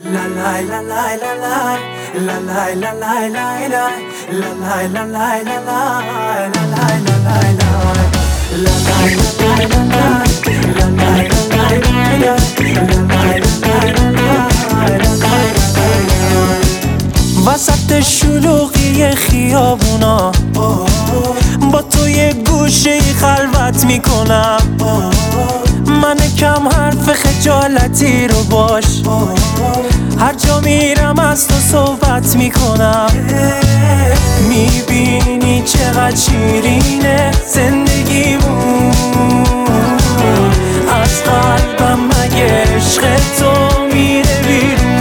وسط شلوغی خیابونا با تو یه گوشه خلوت میکنم. من کم حرف خجالتی رو باش، هر جا میرم از تو صحبت میکنم. میبینی چقدر شیرینه زندگیمون، از قلبم مگه عشق تو میره بیرون.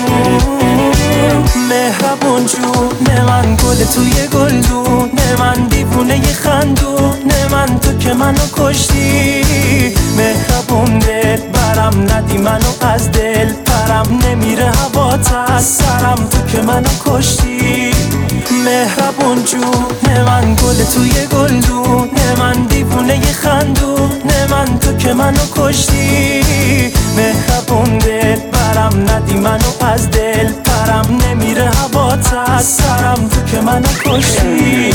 مهربون جون من گل توی گلدون، من دیوونه ی خندون، من تو که منو کشتی. مهربون دل برم ندی منو از دل پرم، نمیره هوات از سرم تو که منو کشتی. مهربون جون من گل توی گلدون، من دیوونه ی خندون، من تو که منو کشتی. مهربون دل برم ندی منو از دل پرم، نمیره هوات از سرم تو که منو کشتی.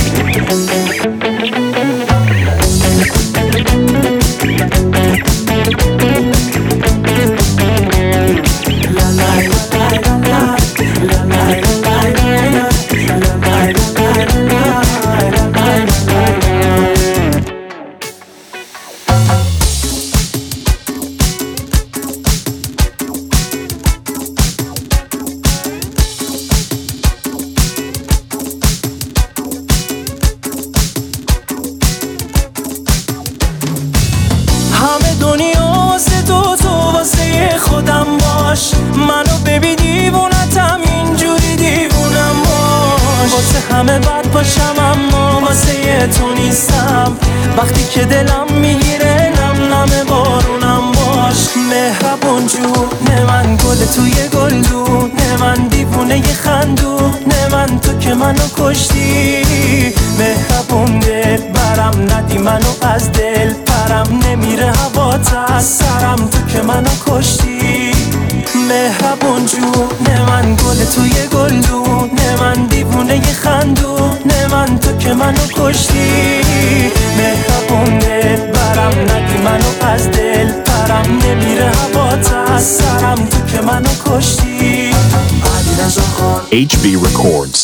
همه دنیا واسه تو واسه خودم باش، منو ببین دیوونتم اینجوری دیوونم باش. واسه همه بد باشم اما واسه تو نیستم، وقتی که دلم میگیره نم نم بارونم باش. مهربون جون من گل توی گلدون، من دیوونه ی خندون، من تو که منو کشتی. مهربون دل برم ندی منو از دل پرم، نمیره هوات از سرم تو که منو کشتی. مهربون جون من گل توی گلدون، من دیوونه ی خندون، من تو که منو کشتی. مهربون دل برم ندی منو از دل پرم، نمیره هوات از سرم تو که منو کشتی. HB Records.